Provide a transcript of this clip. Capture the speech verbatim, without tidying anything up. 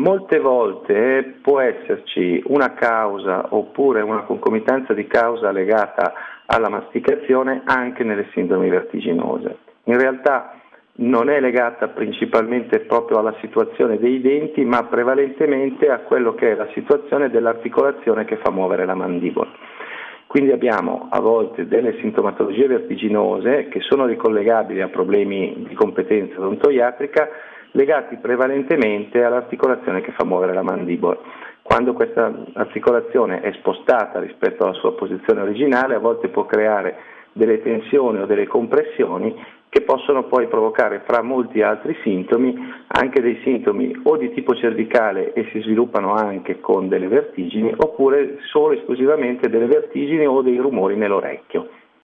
molte volte può esserci una causa oppure una concomitanza di causa legata alla masticazione anche nelle sindromi vertiginose. In realtà non è legata principalmente proprio alla situazione dei denti, ma prevalentemente a quello che è la situazione dell'articolazione che fa muovere la mandibola. Quindi abbiamo a volte delle sintomatologie vertiginose che sono ricollegabili a problemi di competenza odontoiatrica legati prevalentemente all'articolazione che fa muovere la mandibola. Quando questa articolazione è spostata rispetto alla sua posizione originale, a volte può creare delle tensioni o delle compressioni che possono poi provocare, fra molti altri sintomi, anche dei sintomi o di tipo cervicale e si sviluppano anche con delle vertigini, oppure solo esclusivamente delle vertigini o dei rumori nell'orecchio.